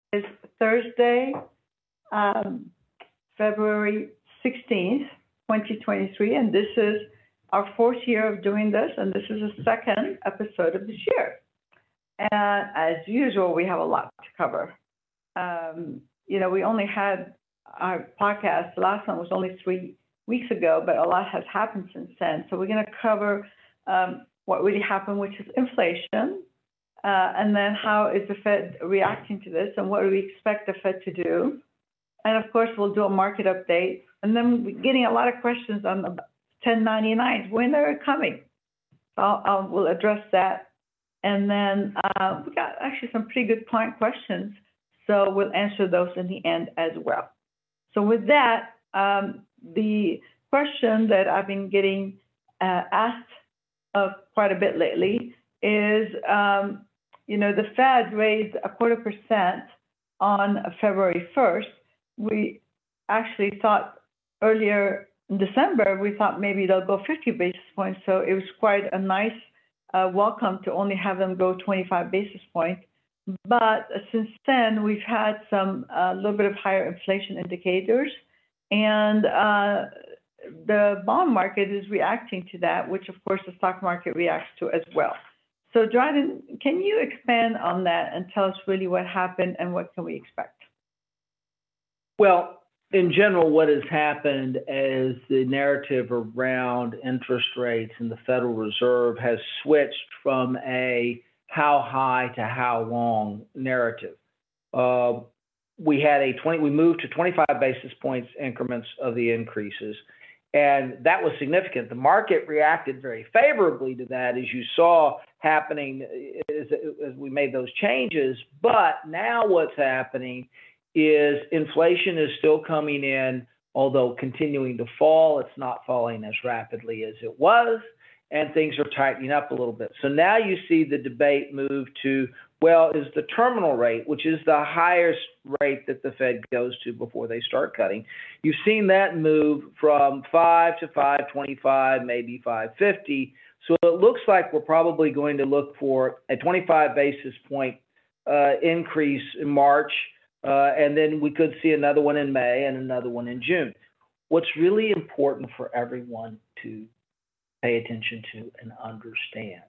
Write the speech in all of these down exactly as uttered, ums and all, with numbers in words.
is Thursday, um, February sixteenth, twenty twenty-three, and this is our fourth year of doing this, and this is the second episode of this year. And as usual, we have a lot to cover. Um, you know, we only had our podcast, the last one was only three weeks ago, but a lot has happened since then. So we're going to cover um, what really happened, which is inflation, uh, and then how is the Fed reacting to this, and what do we expect the Fed to do? And of course, we'll do a market update, and then we're getting a lot of questions on the ten ninety-nines, when they're coming. So I'll, I'll, we'll address that. And then uh, we got actually some pretty good client questions, so we'll answer those in the end as well. So with that, um, the question that I've been getting uh, asked of quite a bit lately is, um, you know, the Fed raised a quarter percent on February first. We actually thought earlier in December, we thought maybe they'll go fifty basis points. So it was quite a nice uh, welcome to only have them go twenty-five basis points. But since then, we've had some a uh, little bit of higher inflation indicators, and uh, the bond market is reacting to that, which of course the stock market reacts to as well. So Dryden, can you expand on that and tell us really what happened and what can we expect? Well, in general, what has happened is the narrative around interest rates and the Federal Reserve has switched from a how high to how long narrative. Uh, we had a twenty, we moved to twenty-five basis points increments of the increases, and that was significant. The market reacted very favorably to that, as you saw happening as, as we made those changes. But now what's happening is inflation is still coming in, although continuing to fall. It's not falling as rapidly as it was, and things are tightening up a little bit. So now you see the debate move to, well, is the terminal rate, which is the highest rate that the Fed goes to before they start cutting, you've seen that move from five to five twenty-five, maybe five fifty. So it looks like we're probably going to look for a twenty-five basis point uh, increase in March, uh, and then we could see another one in May and another one in June. What's really important for everyone to pay attention to and understand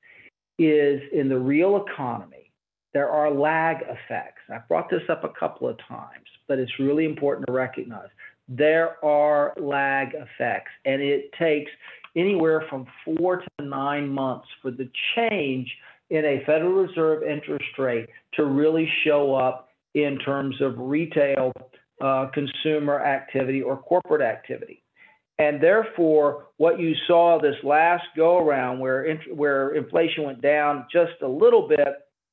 is in the real economy, there are lag effects. I've brought this up a couple of times, but it's really important to recognize there are lag effects, and it takes anywhere from four to nine months for the change in a Federal Reserve interest rate to really show up in terms of retail uh, consumer activity or corporate activity. And therefore, what you saw this last go-around where, where inflation went down just a little bit,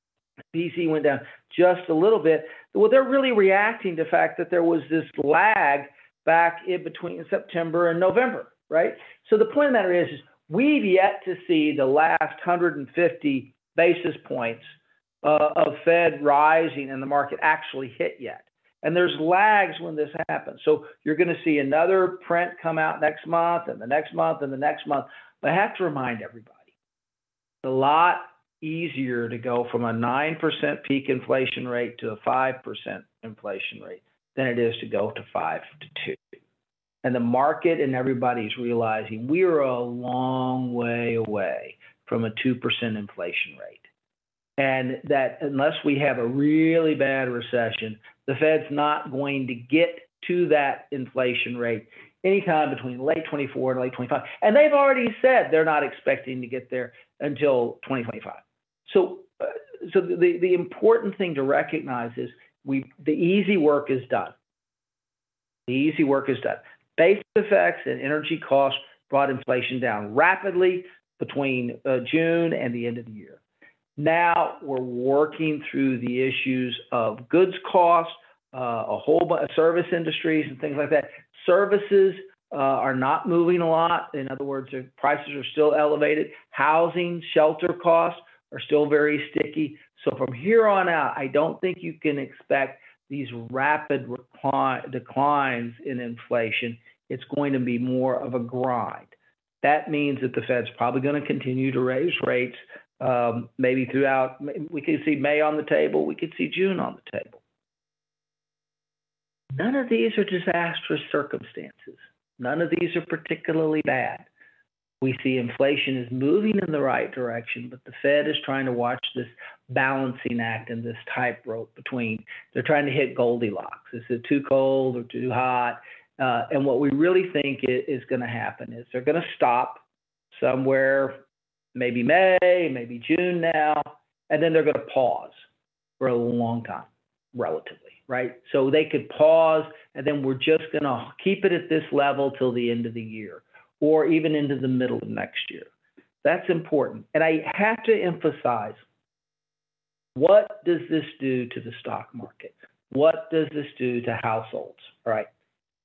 P C went down just a little bit, well, they're really reacting to the fact that there was this lag back in between September and November, right? So the point of the matter is, is we've yet to see the last one hundred fifty basis points uh, of Fed rising and the market actually hit yet. And there's lags when this happens. So you're going to see another print come out next month and the next month and the next month. But I have to remind everybody, it's a lot easier to go from a nine percent peak inflation rate to a five percent inflation rate than it is to go to five to two. And the market and everybody's realizing we are a long way away from a two percent inflation rate. And that unless we have a really bad recession, the Fed's not going to get to that inflation rate anytime between late twenty-four and late twenty-five. And they've already said they're not expecting to get there until twenty twenty-five. So, uh, so the, the important thing to recognize is we the easy work is done. The easy work is done. Base effects and energy costs brought inflation down rapidly between uh, June and the end of the year. Now we're working through the issues of goods costs, uh, a whole bunch of service industries and things like that. Services uh, are not moving a lot. In other words, the prices are still elevated. Housing, shelter costs are still very sticky. So from here on out, I don't think you can expect these rapid recline, declines in inflation. It's going to be more of a grind. That means that the Fed's probably going to continue to raise rates. Um, maybe throughout, we could see May on the table, we could see June on the table. None of these are disastrous circumstances. None of these are particularly bad. We see inflation is moving in the right direction, but the Fed is trying to watch this balancing act and this tightrope between, they're trying to hit Goldilocks. Is it too cold or too hot? Uh, and what we really think is, is going to happen is they're going to stop somewhere, maybe May, maybe June now, and then they're going to pause for a long time, relatively, right? So they could pause, and then we're just going to keep it at this level till the end of the year, or even into the middle of next year. That's important. And I have to emphasize, what does this do to the stock market? What does this do to households? All right.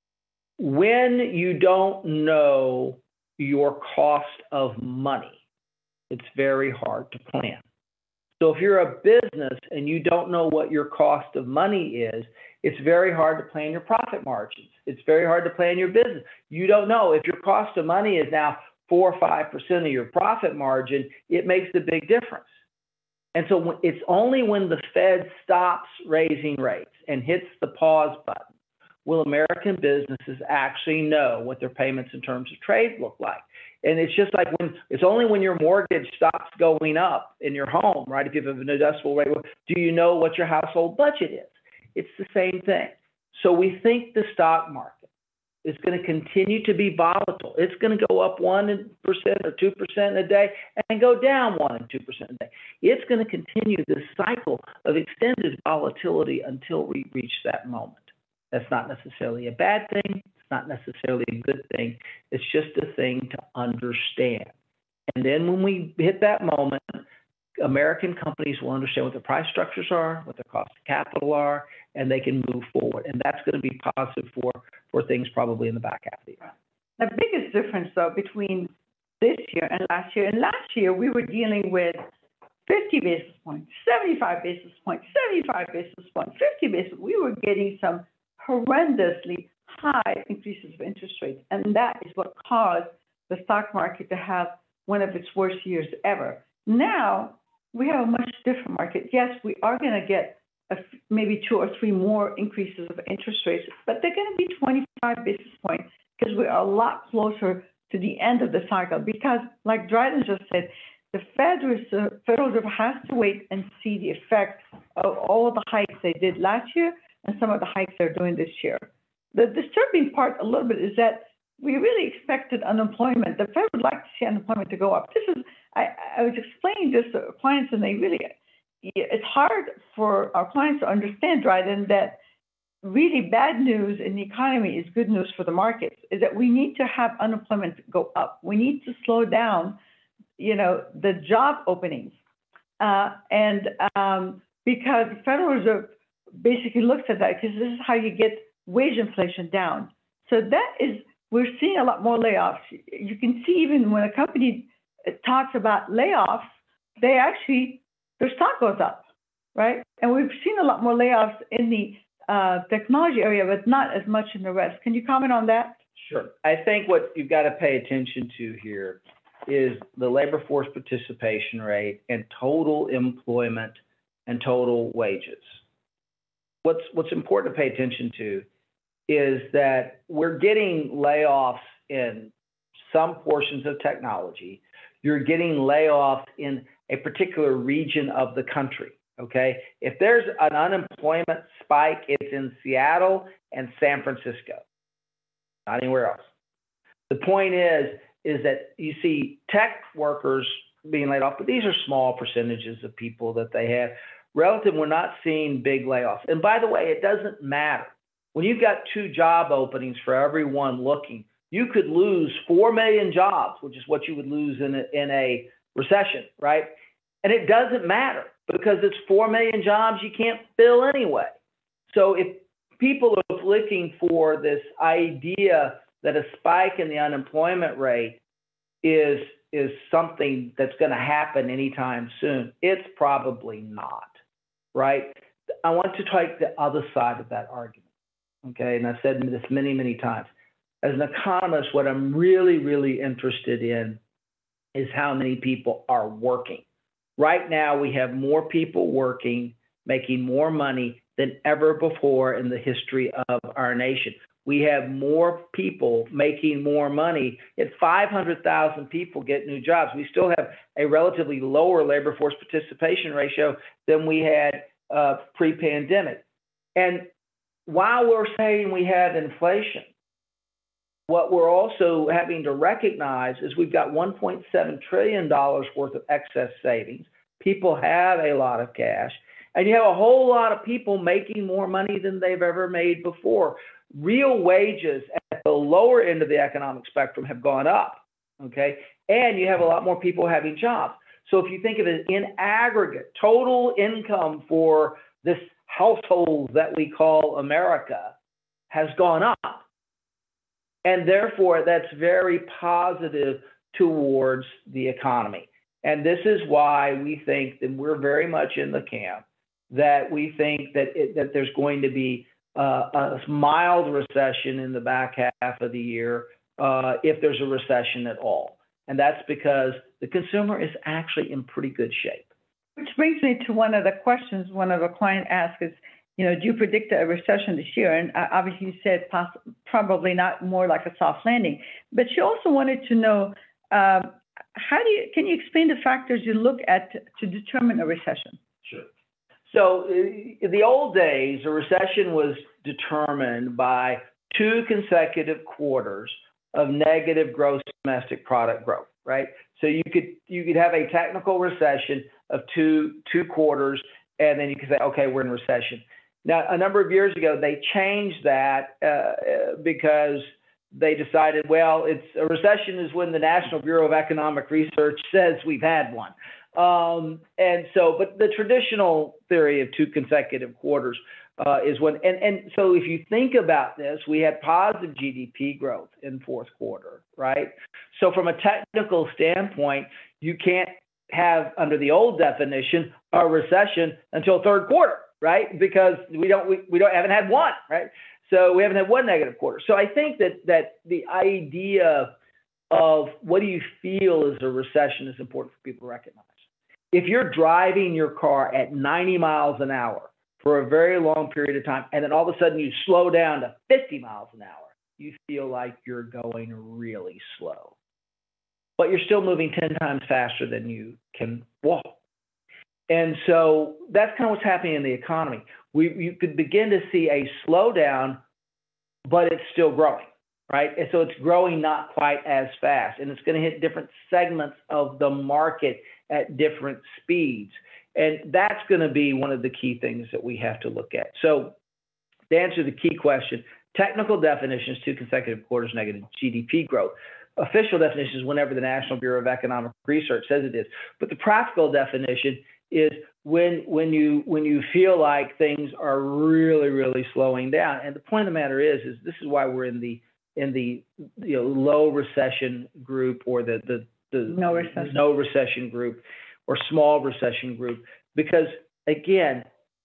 When you don't know your cost of money, it's very hard to plan. So if you're a business and you don't know what your cost of money is, it's very hard to plan your profit margins. It's very hard to plan your business. You don't know if your cost of money is now four or five percent of your profit margin, it makes a big difference. And so it's only when the Fed stops raising rates and hits the pause button will American businesses actually know what their payments in terms of trade look like. And it's just like when it's only when your mortgage stops going up in your home, right? If you have an adjustable rate, do you know what your household budget is? It's the same thing. So we think the stock market is going to continue to be volatile. It's going to go up one percent or two percent a day and go down one and two percent a day. It's going to continue this cycle of extended volatility until we reach that moment. That's not necessarily a bad thing. It's not necessarily a good thing. It's just a thing to understand. And then when we hit that moment, American companies will understand what their price structures are, what their cost of capital are, and they can move forward. And that's going to be positive for, for things probably in the back half of the year. The biggest difference, though, between this year and last year, and last year we were dealing with fifty basis points, seventy-five basis points, seventy-five basis points, fifty basis points. We were getting some horrendously high increases of interest rates, and that is what caused the stock market to have one of its worst years ever. Now, we have a much different market. Yes, we are going to get a, maybe two or three more increases of interest rates, but they're going to be twenty-five basis points because we are a lot closer to the end of the cycle. Because, like Dryden just said, the Federal Reserve, Federal Reserve has to wait and see the effect of all the hikes they did last year and some of the hikes they're doing this year. The disturbing part a little bit is that we really expected unemployment. The Fed would like to see unemployment to go up. This is, I, I was explaining this to clients, and they really, it's hard for our clients to understand, Dryden, that really bad news in the economy is good news for the markets, is that we need to have unemployment go up. We need to slow down, you know, the job openings. Uh, and um, because the Federal Reserve basically looks at that, because this is how you get wage inflation down. So that is, we're seeing a lot more layoffs. You can see even when a company talks about layoffs, they actually, their stock goes up, right? And we've seen a lot more layoffs in the uh, technology area, but not as much in the rest. Can you comment on that? Sure. I think what you've got to pay attention to here is the labor force participation rate and total employment and total wages. What's, what's important to pay attention to is that we're getting layoffs in some portions of technology. You're getting layoffs in a particular region of the country, okay? If there's an unemployment spike, it's in Seattle and San Francisco, not anywhere else. The point is, is that you see tech workers being laid off, but these are small percentages of people that they have. Relative, we're not seeing big layoffs. And by the way, it doesn't matter. When you've got two job openings for everyone looking, you could lose four million jobs, which is what you would lose in a, in a recession, right? And it doesn't matter because it's four million jobs you can't fill anyway. So if people are looking for this idea that a spike in the unemployment rate is, is something that's going to happen anytime soon, it's probably not, right? I want to take the other side of that argument. Okay, and I've said this many, many times. As an economist, what I'm really, really interested in is how many people are working. Right now, we have more people working, making more money than ever before in the history of our nation. We have more people making more money. Yet five hundred thousand people get new jobs. We still have a relatively lower labor force participation ratio than we had uh, pre-pandemic. And while we're saying we have inflation, what we're also having to recognize is we've got one point seven trillion dollars worth of excess savings. People have a lot of cash, and you have a whole lot of people making more money than they've ever made before. Real wages at the lower end of the economic spectrum have gone up, okay? And you have a lot more people having jobs. So if you think of it in aggregate, total income for this household that we call America has gone up. And therefore, that's very positive towards the economy. And this is why we think that we're very much in the camp that we think that, it, that there's going to be Uh, a mild recession in the back half of the year, uh, if there's a recession at all. And that's because the consumer is actually in pretty good shape. Which brings me to one of the questions one of a client asked is, you know, do you predict a recession this year? And uh, obviously you said poss- probably not, more like a soft landing. But she also wanted to know, um, how do you, can you explain the factors you look at to determine a recession? Sure. So in the old days, a recession was determined by two consecutive quarters of negative gross domestic product growth, right? So you could you could have a technical recession of two two quarters, and then you could say, okay, we're in recession. Now, a number of years ago, they changed that uh, because they decided, well, it's a recession is when the National Bureau of Economic Research says we've had one. Um, and so, but the traditional theory of two consecutive quarters uh, is when, and, and so if you think about this, we had positive G D P growth in fourth quarter, right? So from a technical standpoint, you can't have, under the old definition, a recession until third quarter, right? Because we don't, we, we don't, haven't had one, right? So we haven't had one negative quarter. So I think that, that the idea of what do you feel is a recession is important for people to recognize. If you're driving your car at ninety miles an hour for a very long period of time, and then all of a sudden you slow down to fifty miles an hour, you feel like you're going really slow. But you're still moving ten times faster than you can walk. And so that's kind of what's happening in the economy. We, you could begin to see a slowdown, but it's still growing, right? And so it's growing not quite as fast, and it's going to hit different segments of the market at different speeds. And that's going to be one of the key things that we have to look at. So to answer the key question, technical definition is two consecutive quarters negative G D P growth. Official definition is whenever the National Bureau of Economic Research says it is. But the practical definition is when, when, you, when you feel like things are really, really slowing down. And the point of the matter is, is this is why we're in the, in the you know, low recession group, or the, the the no recession. no recession group or small recession group, because again,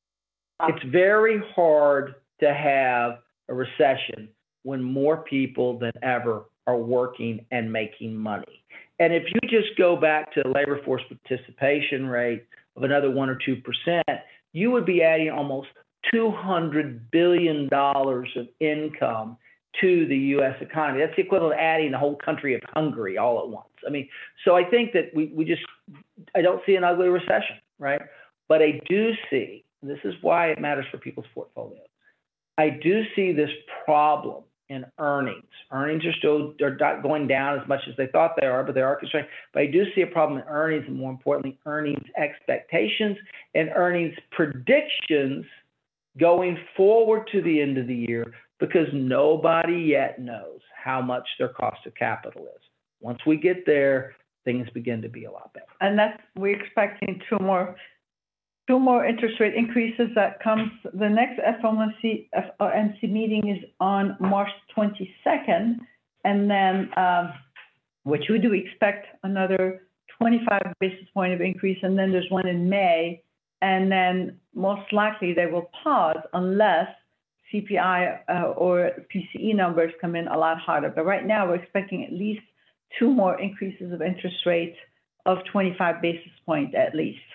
it's very hard to have a recession when more people than ever are working and making money. And if you just go back to the labor force participation rate of another one or two percent, you would be adding almost two hundred billion dollars of income to the U S economy. That's the equivalent of adding the whole country of Hungary all at once. I mean, so I think that we, we just, I don't see an ugly recession, right? But I do see, and this is why it matters for people's portfolios, I do see this problem in earnings. Earnings are still are not going down as much as they thought they are, but they are constrained. But I do see a problem in earnings, and more importantly, earnings expectations and earnings predictions going forward to the end of the year, because nobody yet knows how much their cost of capital is. Once we get there, things begin to be a lot better. And that's, we're expecting two more, two more interest rate increases that comes. The next F O M C, F O M C meeting is on March twenty-second, and then, um, which we do expect another twenty-five basis point of increase, and then there's one in May, and then most likely they will pause unless C P I uh, or P C E numbers come in a lot harder. But right now, we're expecting at least two more increases of interest rates of twenty-five basis points at least.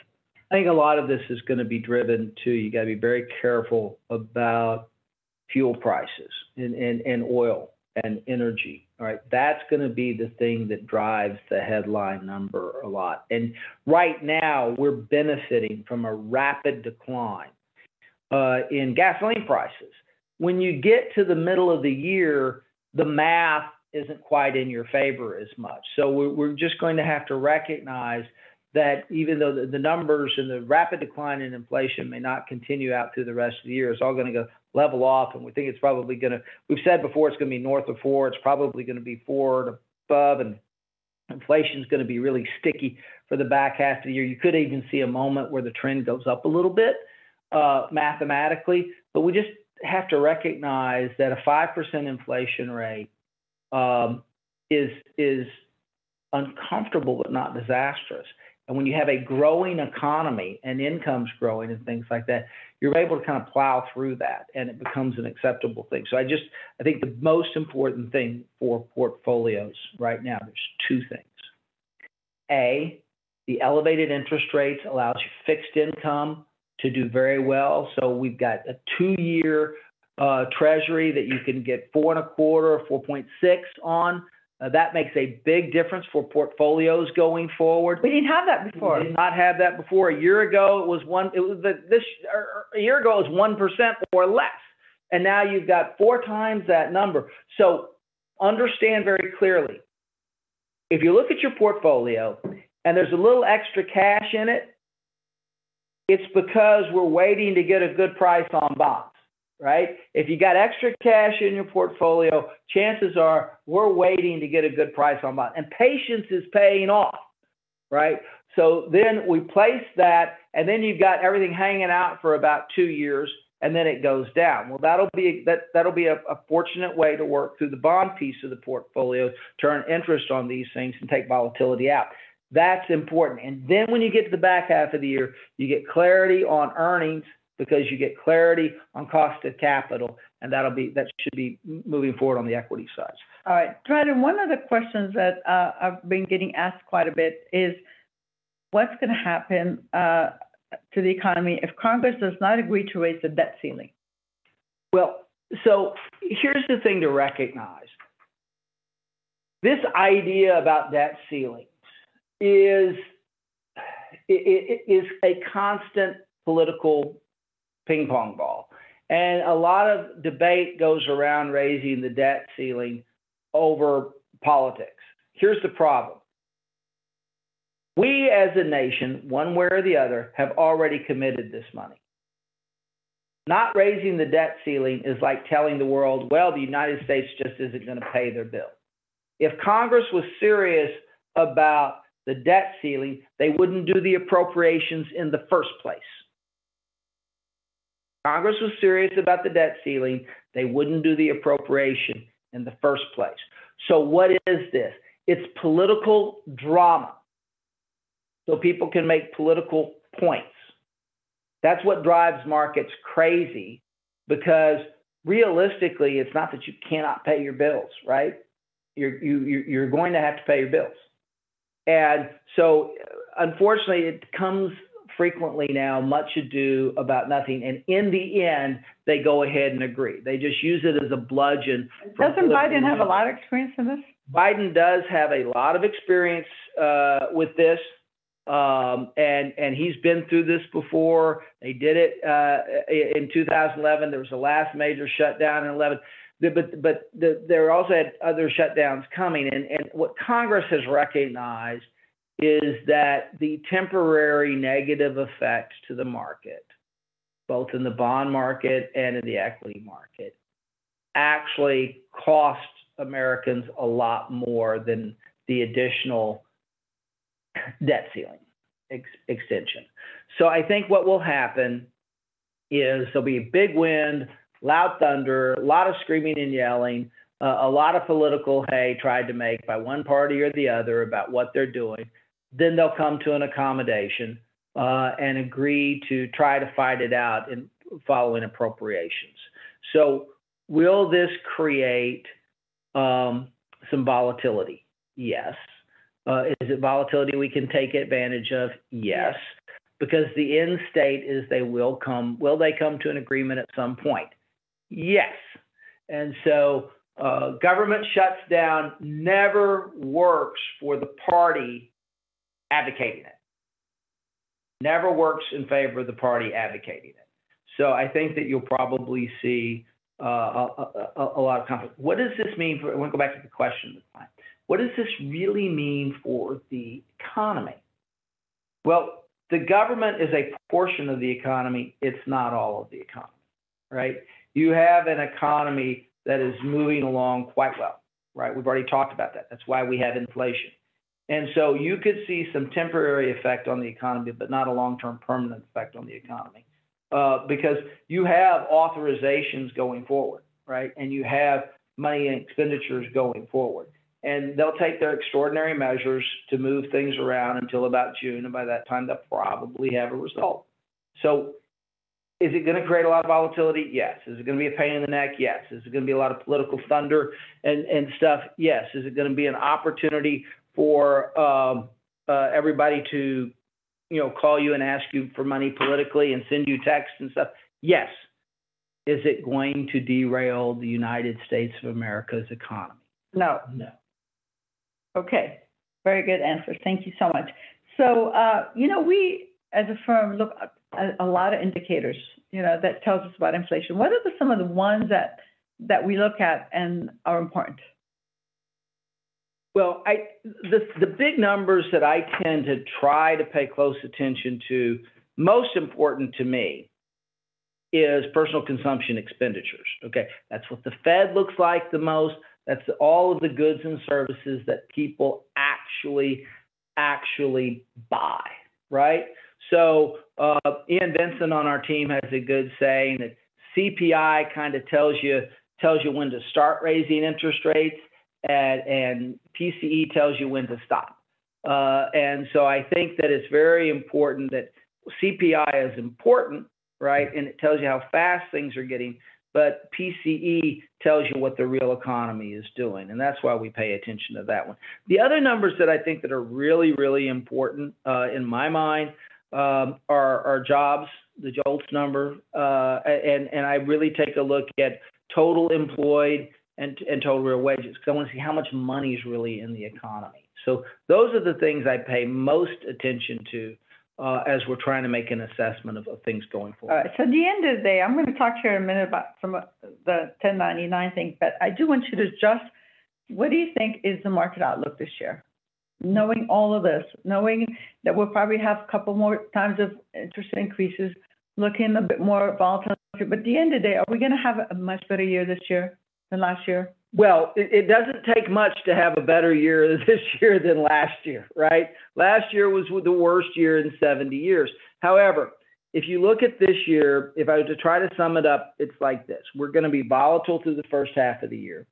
I think a lot of this is going to be driven to, you got to be very careful about fuel prices and, and, and oil and energy. All right. That's going to be the thing that drives the headline number a lot. And right now we're benefiting from a rapid decline uh, in gasoline prices. When you get to the middle of the year, the math isn't quite in your favor as much. So we're, we're just going to have to recognize that even though the, the numbers and the rapid decline in inflation may not continue out through the rest of the year, it's all going to go level off. And we think it's probably going to, we've said before, it's going to be north of four. It's probably going to be four and above. And inflation is going to be really sticky for the back half of the year. You could even see a moment where the trend goes up a little bit uh, mathematically. But we just have to recognize that a five percent inflation rate um, is, is uncomfortable but not disastrous. And when you have a growing economy and incomes growing and things like that, you're able to kind of plow through that and it becomes an acceptable thing. So I just, I think the most important thing for portfolios right now, there's two things. A, the elevated interest rates allows you fixed income to do very well. So we've got a two-year uh, treasury that you can get four and a quarter, four point six on. Uh, that makes a big difference for portfolios going forward. We didn't have that before. We did not have that before. A year ago, it was one. It was the, this. Or a year ago, it was one percent or less, and now you've got four times that number. So understand very clearly. If you look at your portfolio and there's a little extra cash in it, it's because we're waiting to get a good price on bonds. Right? If you got extra cash in your portfolio, chances are we're waiting to get a good price on bond. And patience is paying off, right? So then we place that, and then you've got everything hanging out for about two years, and then it goes down. Well, that'll be that that'll be a, a fortunate way to work through the bond piece of the portfolio, turn interest on these things, and take volatility out. That's important. And then when you get to the back half of the year, you get clarity on earnings, because you get clarity on cost of capital, and that'll be that should be moving forward on the equity side. All right, Dryden, one of the questions that uh, I've been getting asked quite a bit is what's going to happen uh, to the economy if Congress does not agree to raise the debt ceiling? Well, so here's the thing to recognize. This idea about debt ceilings is, it, it is a constant political ping pong ball. And a lot of debate goes around raising the debt ceiling over politics. Here's the problem. We as a nation, one way or the other, have already committed this money. Not raising the debt ceiling is like telling the world, well, the United States just isn't going to pay their bill. If Congress was serious about the debt ceiling, they wouldn't do the appropriations in the first place. Congress was serious about the debt ceiling, they wouldn't do the appropriation in the first place. So what is this? It's political drama. So people can make political points. That's what drives markets crazy, because realistically, it's not that you cannot pay your bills, right? You're, you, you're going to have to pay your bills. And so unfortunately, it comes frequently now much ado about nothing, and in the end they go ahead and agree. They just use it as a bludgeon. Doesn't Biden have a lot of experience in this? Biden does have a lot of experience uh, with this, um, and and he's been through this before. They did it uh, in two thousand eleven. There was the last major shutdown in eleven, but but the, there also had other shutdowns coming, and and what Congress has recognized is that the temporary negative effects to the market, both in the bond market and in the equity market, actually cost Americans a lot more than the additional debt ceiling ex extension. So I think what will happen is there'll be a big wind, loud thunder, a lot of screaming and yelling, uh, a lot of political hay tried to make by one party or the other about what they're doing. Then they'll come to an accommodation uh, and agree to try to fight it out in following appropriations. So will this create um, some volatility? Yes. Uh, is it volatility we can take advantage of? Yes. because the end state is they will come, will they come to an agreement at some point? Yes. And so uh, government shuts down never works for the party advocating it. Never works in favor of the party advocating it. So I think that you'll probably see uh, a, a, a lot of conflict. What does this mean for, I want to go back to the question. What does this really mean for the economy? Well, the government is a portion of the economy. It's not all of the economy, right? You have an economy that is moving along quite well, right? We've already talked about that. That's why we have inflation. And so you could see some temporary effect on the economy, but not a long-term permanent effect on the economy, uh, because you have authorizations going forward, right? And you have money and expenditures going forward. And they'll take their extraordinary measures to move things around until about June, and by that time, they'll probably have a result. So is it going to create a lot of volatility? Yes. Is it going to be a pain in the neck? Yes. Is it going to be a lot of political thunder and, and stuff? Yes. Is it going to be an opportunity for um, uh, everybody to, you know, call you and ask you for money politically and send you texts and stuff? Yes. Is it going to derail the United States of America's economy? No. No. Okay. Very good answer. Thank you so much. So, uh, you know, we as a firm look at a lot of indicators, you know, that tells us about inflation. What are the, some of the ones that that we look at and are important? Well, I the the big numbers that I tend to try to pay close attention to, most important to me, is personal consumption expenditures. Okay, that's what the Fed looks like the most. That's all of the goods and services that people actually actually buy, right? So uh, Ian Benson on our team has a good saying that C P I kind of tells you tells you when to start raising interest rates, and, and P C E tells you when to stop. Uh, and so I think that it's very important that C P I is important, right? And it tells you how fast things are getting, but P C E tells you what the real economy is doing, and that's why we pay attention to that one. The other numbers that I think that are really, really important uh, in my mind um, are, are jobs, the JOLTS number, uh, and, and I really take a look at total employed and, and total real wages, because I want to see how much money is really in the economy. So those are the things I pay most attention to uh, as we're trying to make an assessment of, of things going forward. All right. So at the end of the day, I'm going to talk to you in a minute about some of the ten ninety-nine thing, but I do want you to just, what do you think is the market outlook this year? Knowing all of this, knowing that we'll probably have a couple more times of interest increases, looking a bit more volatile, but at the end of the day, are we going to have a much better year this year than last year? Well, it, it doesn't take much to have a better year this year than last year, right? Last year was the worst year in seventy years. However, if you look at this year, if I were to try to sum it up, it's like this. We're going to be volatile through the first half of the year.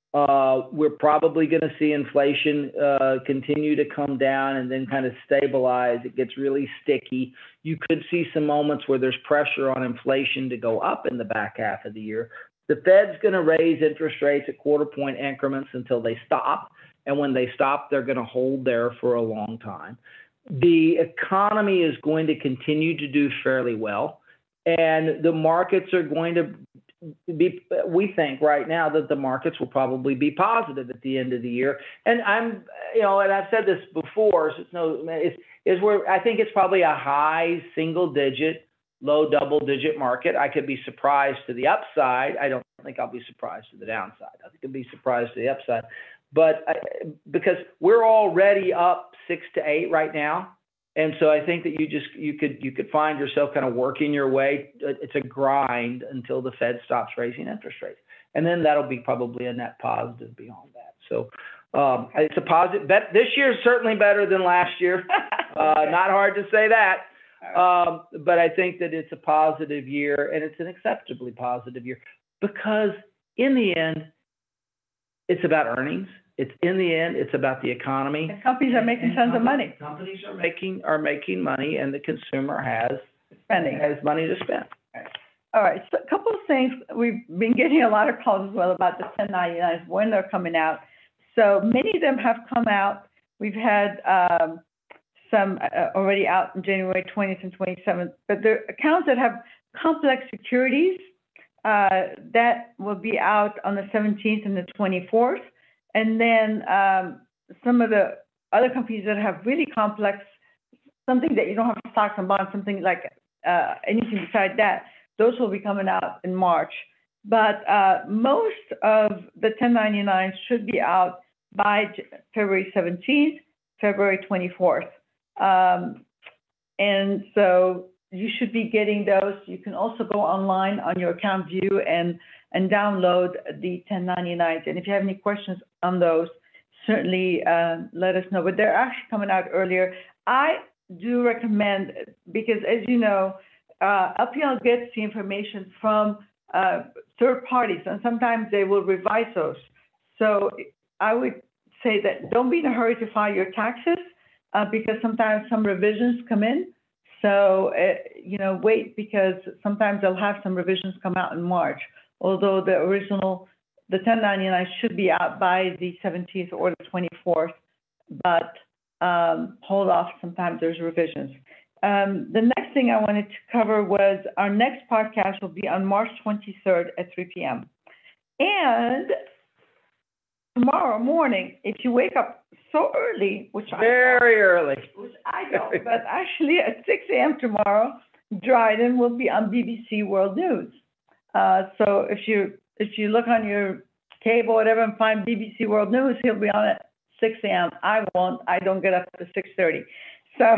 Uh, we're probably going to see inflation uh, continue to come down and then kind of stabilize. It gets really sticky. You could see some moments where there's pressure on inflation to go up in the back half of the year. The Fed's going to raise interest rates at quarter point increments until they stop. And when they stop, they're going to hold there for a long time. The economy is going to continue to do fairly well. And the markets are going to be, we think right now that the markets will probably be positive at the end of the year. And I'm, you know, and I've said this before, so it's no, it's, is where I think it's probably a high single digit, low double digit market. I could be surprised to the upside. I don't think I'll be surprised to the downside. I think I'll be surprised to the upside. But I, because we're already up six to eight right now. And so I think that you just, you could, you could find yourself kind of working your way. It's a grind until the Fed stops raising interest rates. And then that'll be probably a net positive beyond that. So um, it's a positive bet. This year is certainly better than last year. Uh, not hard to say that. Um, but I think that it's a positive year, and it's an acceptably positive year, because in the end, it's about earnings. It's in the end, it's about the economy. And companies are making and tons companies, of money. Companies are making are making money, and the consumer has spending has money to spend. All right. So a couple of things. We've been getting a lot of calls as well about the ten ninety-nines, when they're coming out. So many of them have come out. We've had um, some uh, already out in January twentieth and twenty-seventh. But the accounts that have complex securities, uh, that will be out on the seventeenth and the twenty-fourth. And then um, some of the other companies that have really complex, something that you don't have stocks and bonds, something like uh, anything beside that, those will be coming out in March. But uh, most of the ten ninety-nines should be out by February seventeenth, February twenty-fourth. Um, and so you should be getting those. You can also go online on your account view and, and download the ten ninety-nines. And if you have any questions on those, certainly uh, let us know. But they're actually coming out earlier. I do recommend, because as you know, uh, L P L gets the information from uh, third parties, and sometimes they will revise those. So I would say that don't be in a hurry to file your taxes, uh, because sometimes some revisions come in. So, uh, you know, wait, because sometimes they'll have some revisions come out in March, although the original, the ten ninety-nine should be out by the seventeenth or the twenty-fourth, but um, hold off, sometimes there's revisions. Um, the next thing I wanted to cover was our next podcast will be on March twenty-third at three p m And tomorrow morning, if you wake up so early, which Very I early. which I don't, but actually at six a m tomorrow, Dryden will be on B B C World News. Uh, so if you if you look on your cable or whatever and find B B C World News, he'll be on at six a m I won't. I don't get up to six thirty. So,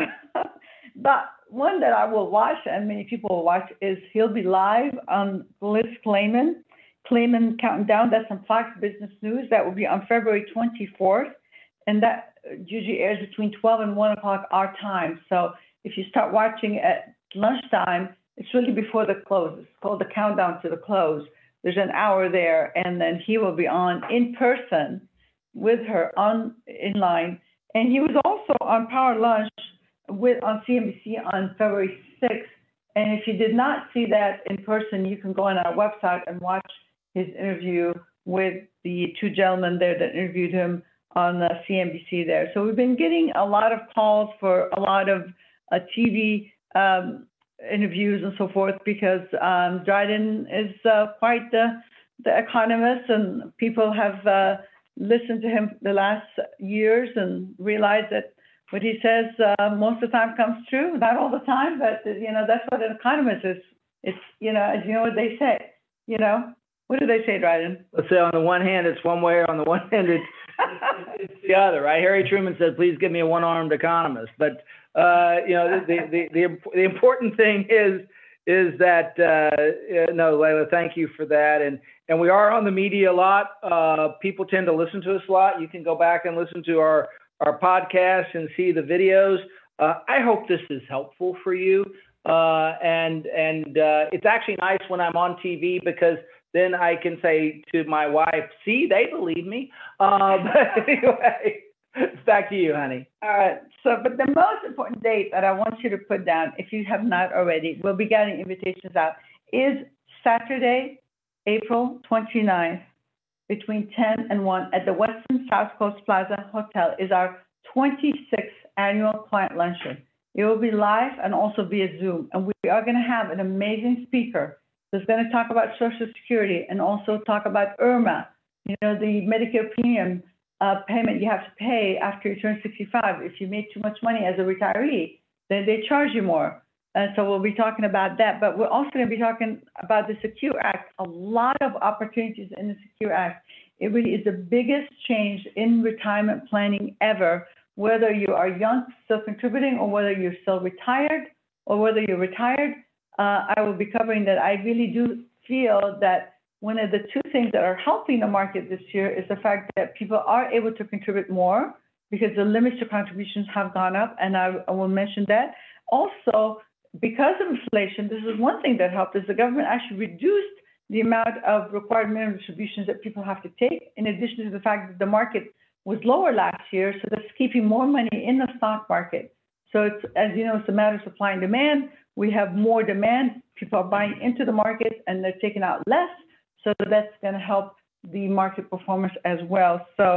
but one that I will watch, and many people will watch, is he'll be live on Liz Clayman. Clayman Counting Down, that's on Fox Business News. That will be on February twenty-fourth. And that usually airs between twelve and one o'clock our time. So if you start watching at lunchtime, it's really before the close. It's called the countdown to the close. There's an hour there, and then he will be on in person with her on in line. And he was also on Power Lunch with on C N B C on February sixth. And if you did not see that in person, you can go on our website and watch his interview with the two gentlemen there that interviewed him on the C N B C there. So we've been getting a lot of calls for a lot of uh, T V um, interviews and so forth, because um, Dryden is uh, quite the, the economist, and people have uh, listened to him the last years and realized that what he says uh, most of the time comes true. Not all the time, but you know, that's what an economist is. It's, you know, as you know what they say, you know, what do they say, Dryden? Let's say on the one hand, it's one way, on the one hand, it's, it's the other, right? Harry Truman said, please give me a one-armed economist. But, uh, you know, the, the, the, the important thing is, is that, uh, no, Layla, thank you for that. And, and we are on the media a lot. Uh, people tend to listen to us a lot. You can go back and listen to our, our podcast and see the videos. Uh, I hope this is helpful for you. Uh, and, and, uh, it's actually nice when I'm on T V, because then I can say to my wife, see, they believe me. Uh, but anyway, back to you, honey. All right. So, but the most important date that I want you to put down, if you have not already, we'll be getting invitations out, is Saturday, April twenty-ninth, between ten and one at the Westin South Coast Plaza Hotel, is our twenty-sixth annual client luncheon. It will be live and also via Zoom. And we are going to have an amazing speaker who's going to talk about Social Security and also talk about IRMA, you know, the Medicare premium uh, payment you have to pay after you turn sixty-five. If you make too much money as a retiree, then they charge you more. And so we'll be talking about that. But we're also going to be talking about the Secure Act, a lot of opportunities in the Secure Act. It really is the biggest change in retirement planning ever, whether you are young, still contributing, or whether you're still retired, or whether you're retired. Uh, I will be covering that. I really do feel that one of the two things that are helping the market this year is the fact that people are able to contribute more because the limits to contributions have gone up, and I, I will mention that. Also, because of inflation, this is one thing that helped, is the government actually reduced the amount of required minimum distributions that people have to take, in addition to the fact that the market was lower last year, so that's keeping more money in the stock market. So it's, as you know, it's a matter of supply and demand. We have more demand. People are buying into the market and they're taking out less. So that's going to help the market performance as well. So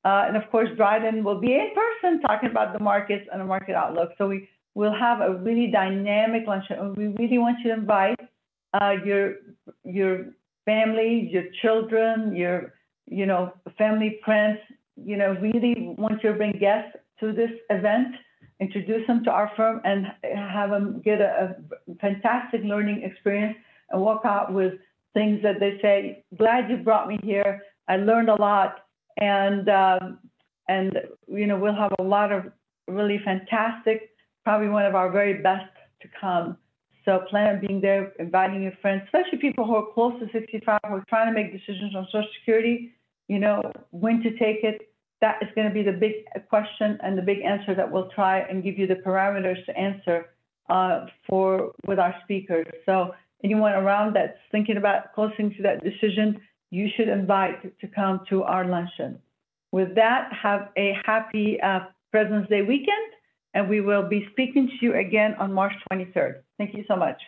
Uh, and of course, Dryden will be in person talking about the markets and the market outlook. So we will have a really dynamic luncheon. And we really want you to invite uh, your your family, your children, your you know family, friends. You know, really want you to bring guests to this event, introduce them to our firm, and have them get a, a fantastic learning experience and walk out with things that they say, glad you brought me here. I learned a lot. And, um, and you know, we'll have a lot of really fantastic, probably one of our very best to come. So plan on being there, inviting your friends, especially people who are close to sixty-five, who are trying to make decisions on Social Security, you know, when to take it. That is going to be the big question and the big answer that we'll try and give you the parameters to answer uh, for with our speakers. So anyone around that's thinking about closing to that decision, you should invite to come to our luncheon. With that, have a happy uh, President's Day weekend, and we will be speaking to you again on March twenty-third. Thank you so much.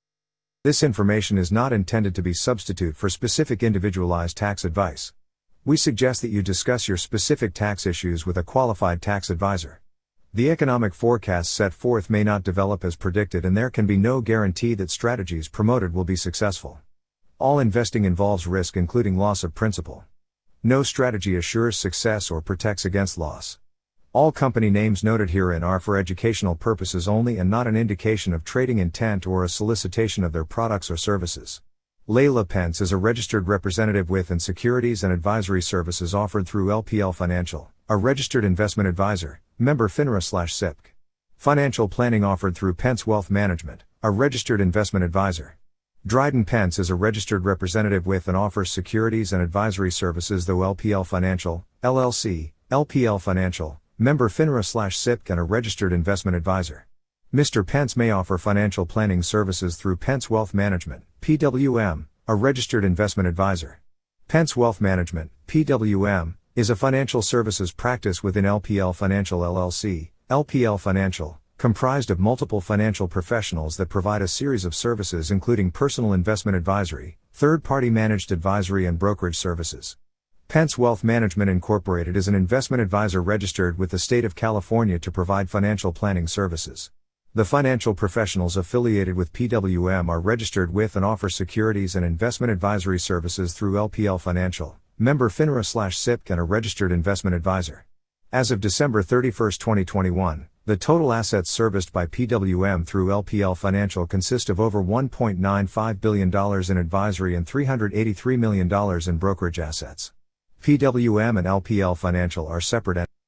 This information is not intended to be substitute for specific individualized tax advice. We suggest that you discuss your specific tax issues with a qualified tax advisor. The economic forecasts set forth may not develop as predicted, and there can be no guarantee that strategies promoted will be successful. All investing involves risk, including loss of principal. No strategy assures success or protects against loss. All company names noted herein are for educational purposes only and not an indication of trading intent or a solicitation of their products or services. Layla Pence is a registered representative with and securities and advisory services offered through L P L Financial, a registered investment advisor, member FINRA slash S I P C. Financial planning offered through Pence Wealth Management, a registered investment advisor. Dryden Pence is a registered representative with and offers securities and advisory services through L P L Financial, L L C, L P L Financial, member FINRA slash S I P C and a registered investment advisor. Mister Pence may offer financial planning services through Pence Wealth Management, P W M, a registered investment advisor. Pence Wealth Management, P W M, is a financial services practice within L P L Financial L L C, L P L Financial, comprised of multiple financial professionals that provide a series of services including personal investment advisory, third-party managed advisory and brokerage services. Pence Wealth Management Incorporated is an investment advisor registered with the state of California to provide financial planning services. The financial professionals affiliated with P W M are registered with and offer securities and investment advisory services through L P L Financial, member FINRA slash S I P C and a registered investment advisor. As of December thirty-first, twenty twenty-one, the total assets serviced by P W M through L P L Financial consist of over one point nine five billion dollars in advisory and three hundred eighty-three million dollars in brokerage assets. P W M and L P L Financial are separate entities.